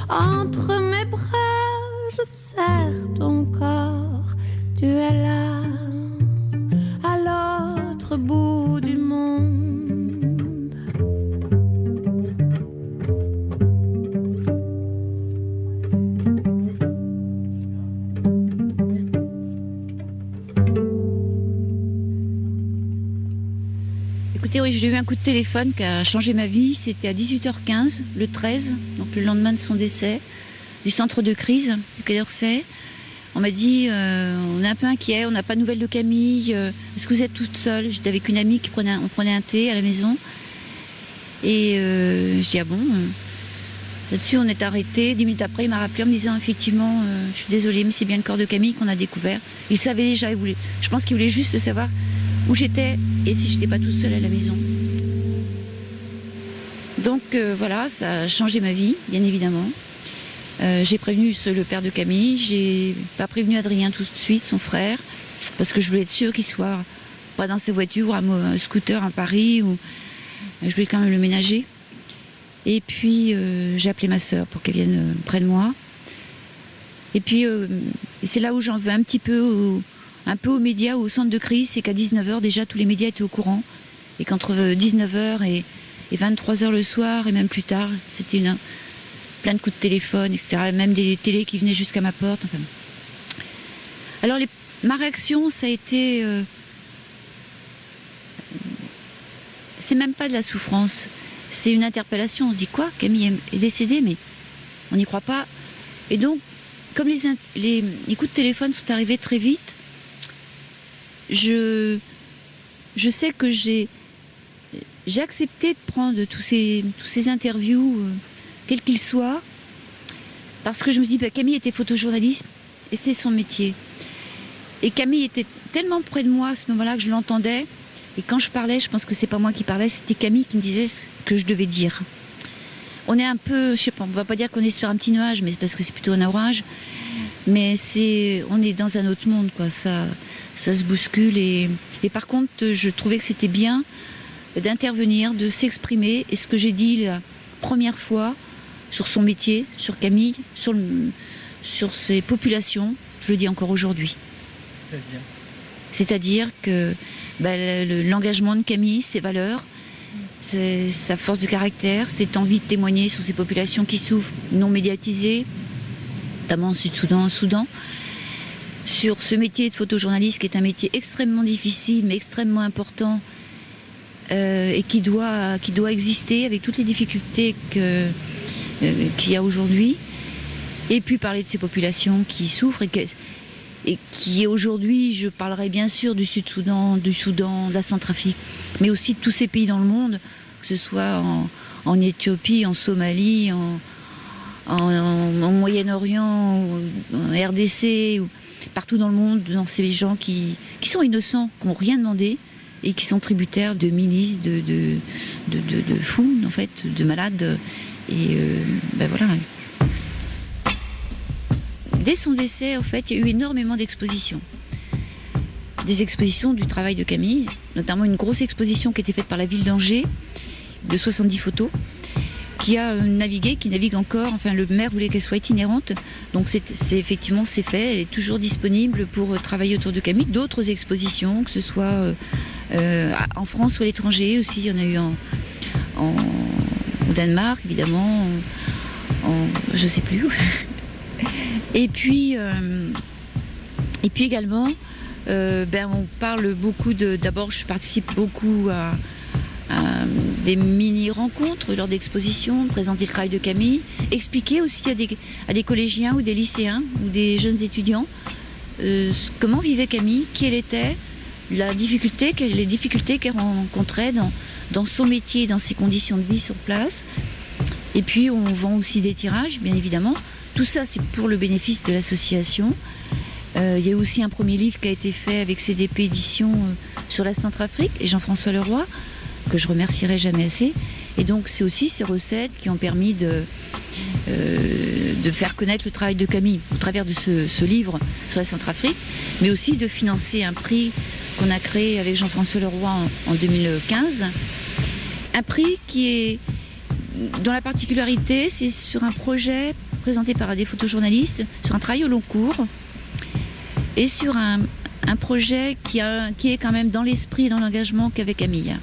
Entre mes bras, je serre ton corps. Tu es là, à l'autre bout du monde. Écoutez, oui, j'ai eu un coup de téléphone qui a changé ma vie. C'était à dix-huit heures quinze, le treize, donc le lendemain de son décès, du centre de crise du Quai d'Orsay. On m'a dit, euh, on est un peu inquiet, on n'a pas de nouvelles de Camille. Euh, Est-ce que vous êtes toute seule? J'étais avec une amie qui prenait, un, on prenait un thé à la maison. Et euh, je dis, ah bon euh, Là-dessus, on est arrêté. Dix minutes après, il m'a rappelé en me disant, effectivement, euh, je suis désolée, mais c'est bien le corps de Camille qu'on a découvert. Il savait déjà, il voulait, je pense qu'il voulait juste savoir où j'étais et si j'étais pas toute seule à la maison. Donc euh, voilà, ça a changé ma vie, bien évidemment. Euh, j'ai prévenu le père de Camille, j'ai pas prévenu Adrien tout de suite, son frère, parce que je voulais être sûre qu'il soit pas dans sa voiture ou à un scooter à Paris, ou je voulais quand même le ménager. Et puis euh, j'ai appelé ma sœur pour qu'elle vienne euh, près de moi. Et puis euh, c'est là où j'en veux un petit peu au, un peu aux médias, au centre de crise, c'est qu'à dix-neuf heures déjà tous les médias étaient au courant. Et qu'entre dix-neuf heures et, et vingt-trois heures le soir, et même plus tard, c'était une, plein de coups de téléphone, et cetera. Même des télés qui venaient jusqu'à ma porte. Enfin. Alors les, ma réaction, ça a été... Euh, c'est même pas de la souffrance, c'est une interpellation. On se dit quoi? Camille est décédée, mais on n'y croit pas. Et donc, comme les, les, les coups de téléphone sont arrivés très vite, je, je sais que j'ai, j'ai accepté de prendre tous ces, tous ces interviews, euh, quels qu'ils soient, parce que je me dis, bah, Camille était photojournaliste et c'est son métier. Et Camille était tellement près de moi à ce moment-là que je l'entendais. Et quand je parlais, je pense que c'est pas moi qui parlais, c'était Camille qui me disait ce que je devais dire. On est un peu, je sais pas, on va pas dire qu'on est sur un petit nuage, mais c'est parce que c'est plutôt un orage. Mais c'est, on est dans un autre monde, quoi. Ça, ça se bouscule. Et, et par contre, je trouvais que c'était bien d'intervenir, de s'exprimer. Et ce que j'ai dit la première fois sur son métier, sur Camille, sur, le, sur ses populations, je le dis encore aujourd'hui. C'est-à-dire C'est-à-dire que bah, le, l'engagement de Camille, ses valeurs, c'est sa force de caractère, cette envie de témoigner sur ces populations qui souffrent, non médiatisées, notamment au Sud-Soudan, au Soudan, sur ce métier de photojournaliste qui est un métier extrêmement difficile, mais extrêmement important, euh, et qui doit, qui doit exister avec toutes les difficultés que, euh, qu'il y a aujourd'hui. Et puis parler de ces populations qui souffrent et, que, et qui aujourd'hui, je parlerai bien sûr du Sud-Soudan, du Soudan, de la Centrafrique, mais aussi de tous ces pays dans le monde, que ce soit en, en Éthiopie, en Somalie, en, en, en, en Moyen-Orient, en R D C, ou partout dans le monde, dans ces gens qui, qui sont innocents, qui n'ont rien demandé et qui sont tributaires de milices, de, de, de, de, de fous, en fait, de malades. Et euh, ben voilà. Dès son décès, en fait, il y a eu énormément d'expositions. Des expositions du travail de Camille, notamment une grosse exposition qui a été faite par la ville d'Angers, de soixante-dix photos, qui a navigué, qui navigue encore. Enfin, le maire voulait qu'elle soit itinérante. Donc, c'est, c'est effectivement, c'est fait. Elle est toujours disponible pour travailler autour de Camille. D'autres expositions, que ce soit euh, euh, en France ou à l'étranger aussi. Il y en a eu en, en, au Danemark, évidemment. En, en, je ne sais plus où. Et puis, euh, et puis également, euh, ben on parle beaucoup de. D'abord, je participe beaucoup à, à des mini-rencontres lors d'expositions, présenter le travail de Camille, expliquer aussi à des, à des collégiens ou des lycéens ou des jeunes étudiants euh, comment vivait Camille, qui elle était, la difficulté, les difficultés qu'elle rencontrait dans, dans son métier, dans ses conditions de vie sur place. Et puis, on vend aussi des tirages, bien évidemment. Tout ça, c'est pour le bénéfice de l'association. Euh, il y a aussi un premier livre qui a été fait avec C D P Éditions euh, sur la Centrafrique et Jean-François Leroy, que je remercierai jamais assez. Et donc, c'est aussi ces recettes qui ont permis de, euh, de faire connaître le travail de Camille au travers de ce, ce livre sur la Centrafrique, mais aussi de financer un prix qu'on a créé avec Jean-François Leroy en, en deux mille quinze. Un prix qui est, dont la particularité, c'est sur un projet présenté par des photojournalistes sur un travail au long cours et sur un, un projet qui, a, qui est quand même dans l'esprit et dans l'engagement qu'avec Camille.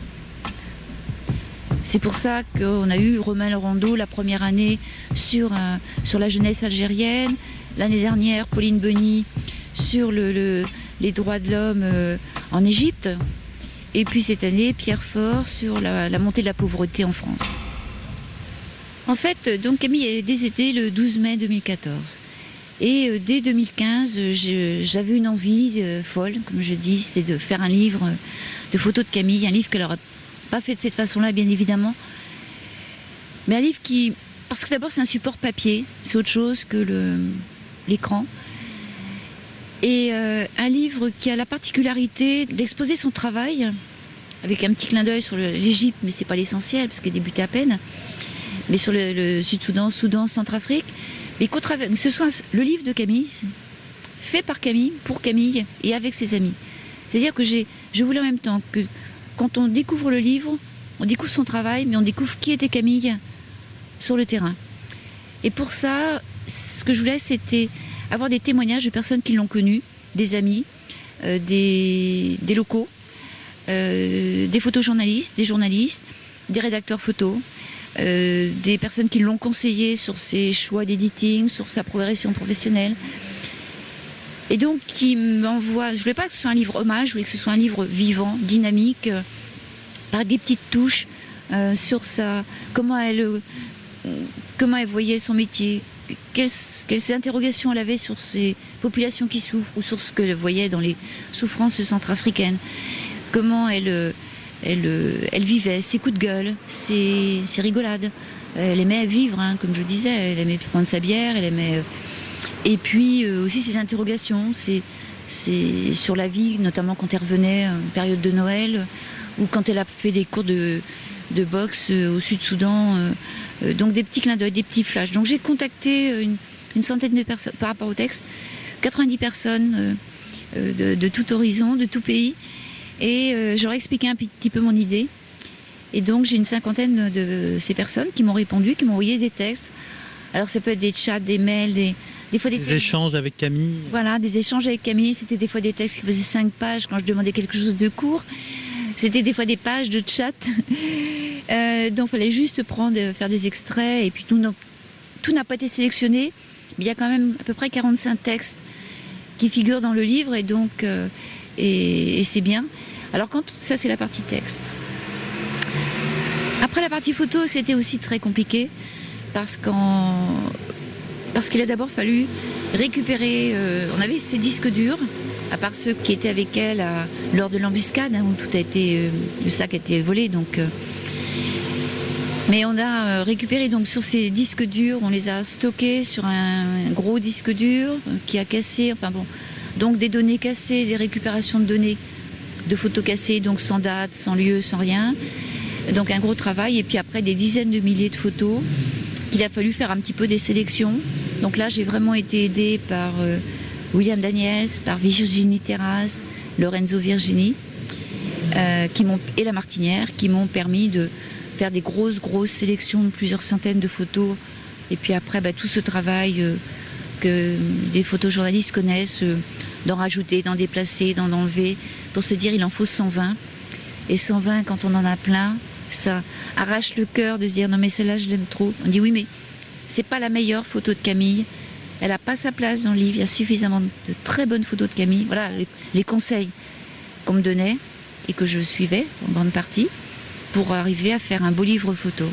C'est pour ça qu'on a eu Romain Laurando la première année sur, euh, sur la jeunesse algérienne, l'année dernière Pauline Beny sur le, le, les droits de l'homme euh, en Égypte, et puis cette année Pierre Faure sur la, la montée de la pauvreté en France. En fait, donc Camille est décédée le douze mai deux mille quatorze. Et euh, dès deux mille quinze, je, j'avais une envie euh, folle, comme je dis, c'est de faire un livre de photos de Camille, un livre qu'elle aurait pas fait de cette façon-là, bien évidemment, mais un livre qui, parce que d'abord c'est un support papier, c'est autre chose que le, l'écran, et euh, un livre qui a la particularité d'exposer son travail avec un petit clin d'œil sur le, l'Égypte, mais c'est pas l'essentiel parce qu'elle débutait à peine, mais sur le, le Sud-Soudan, Soudan, Centrafrique, mais qu'au travers, que ce soit le livre de Camille, fait par Camille, pour Camille et avec ses amis. C'est-à-dire que j'ai, je voulais en même temps que quand on découvre le livre, on découvre son travail, mais on découvre qui était Camille sur le terrain. Et pour ça, ce que je voulais, c'était avoir des témoignages de personnes qui l'ont connue, des amis, euh, des, des locaux, euh, des photojournalistes, des journalistes, des rédacteurs photos, euh, des personnes qui l'ont conseillé sur ses choix d'editing, sur sa progression professionnelle. Et donc, qui m'envoie. Je ne voulais pas que ce soit un livre hommage, je voulais que ce soit un livre vivant, dynamique, euh, par des petites touches euh, sur sa. Comment elle, euh, comment elle voyait son métier, quelles, quelles interrogations elle avait sur ces populations qui souffrent, ou sur ce qu'elle voyait dans les souffrances centrafricaines. Comment elle, elle, elle vivait, ses coups de gueule, ses, ses rigolades. Elle aimait vivre, hein, comme je disais, elle aimait prendre sa bière, elle aimait. Et puis euh, aussi ses interrogations, c'est, c'est sur la vie, notamment quand elle revenait en période de Noël, ou quand elle a fait des cours de, de boxe euh, au Sud-Soudan. Euh, euh, donc des petits clins d'œil, des petits flashs. Donc j'ai contacté une, une centaine de personnes par rapport au texte, quatre-vingt-dix personnes euh, de, de tout horizon, de tout pays, et euh, j'aurais expliqué un petit peu mon idée. Et donc j'ai une cinquantaine de ces personnes qui m'ont répondu, qui m'ont envoyé des textes. Alors ça peut être des chats, des mails, des... Des, fois des, des textes, échanges avec Camille. Voilà, des échanges avec Camille. C'était des fois des textes qui faisaient cinq pages quand je demandais quelque chose de court. C'était des fois des pages de chat. euh, donc il fallait juste prendre, faire des extraits. Et puis tout, tout n'a pas été sélectionné. Mais il y a quand même à peu près quarante-cinq textes qui figurent dans le livre. Et donc, euh, et, et c'est bien. Alors quand, ça c'est la partie texte. Après la partie photo, c'était aussi très compliqué. Parce qu'en... Parce qu'il a d'abord fallu récupérer... Euh, on avait ces disques durs, à part ceux qui étaient avec elle à, lors de l'embuscade, hein, où tout a été... Euh, le sac a été volé, donc... Euh, mais on a euh, récupéré donc sur ces disques durs, on les a stockés sur un, un gros disque dur euh, qui a cassé, enfin bon... Donc des données cassées, des récupérations de données, de photos cassées, donc sans date, sans lieu, sans rien. Donc un gros travail, et puis après des dizaines de milliers de photos qu'il a fallu faire un petit peu des sélections. Donc là, j'ai vraiment été aidée par euh, William Daniels, par Virginie Terrasse, Lorenzo Virginie, euh, qui m'ont, et la Martinière, qui m'ont permis de faire des grosses, grosses sélections de plusieurs centaines de photos. Et puis après, bah, tout ce travail euh, que les photojournalistes connaissent, euh, d'en rajouter, d'en déplacer, d'en enlever, pour se dire il en faut cent vingt. Et cent vingt, quand on en a plein, ça arrache le cœur de se dire non mais celle-là je l'aime trop. On dit oui mais c'est pas la meilleure photo de Camille, elle a pas sa place dans le livre, il y a suffisamment de très bonnes photos de Camille. Voilà les, les conseils qu'on me donnait et que je suivais en grande partie pour arriver à faire un beau livre photo.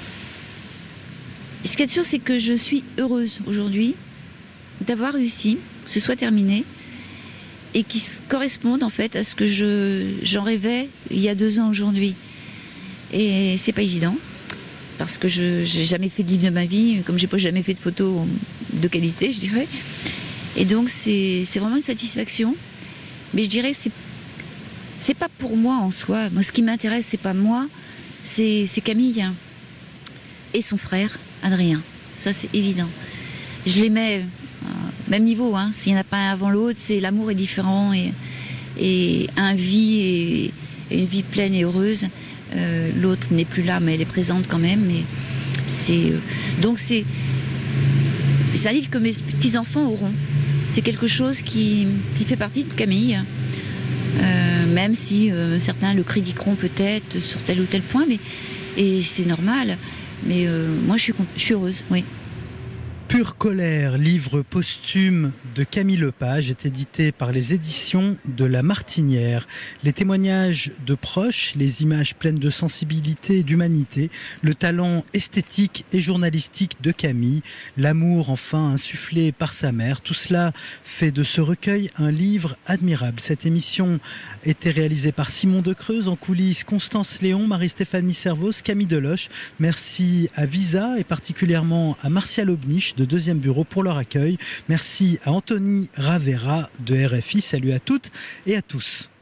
Et ce qui est sûr, c'est que je suis heureuse aujourd'hui d'avoir réussi, que ce soit terminé et qui corresponde en fait à ce que je, j'en rêvais il y a deux ans aujourd'hui. Et c'est pas évident, parce que je n'ai jamais fait de livre de ma vie, comme j'ai pas jamais fait de photos de qualité, je dirais. Et donc c'est, c'est vraiment une satisfaction. Mais je dirais que c'est, c'est pas pour moi en soi. Moi, ce qui m'intéresse, c'est pas moi, c'est, c'est Camille et son frère, Adrien. Ça, c'est évident. Je les mets au même niveau, hein. S'il n'y en a pas un avant l'autre, c'est l'amour est différent et, et un vie et, et une vie pleine et heureuse. Euh, l'autre n'est plus là, mais elle est présente quand même. Mais c'est, euh, donc c'est, Et c'est un livre que mes petits-enfants auront. C'est quelque chose qui, qui fait partie de Camille, euh, même si euh, certains le critiqueront peut-être sur tel ou tel point, mais, et c'est normal. Mais euh, moi, je suis, je suis heureuse, oui. Pure colère, livre posthume de Camille Lepage, est édité par les éditions de La Martinière. Les témoignages de proches, les images pleines de sensibilité et d'humanité, le talent esthétique et journalistique de Camille, l'amour enfin insufflé par sa mère, tout cela fait de ce recueil un livre admirable. Cette émission était réalisée par Simon Decreuse, en coulisses Constance Léon, Marie-Stéphanie Servos, Camille Deloche. Merci à Visa et particulièrement à Martial Obniche de Deuxième Bureau pour leur accueil. Merci à Anthony Ravera de R F I. Salut à toutes et à tous.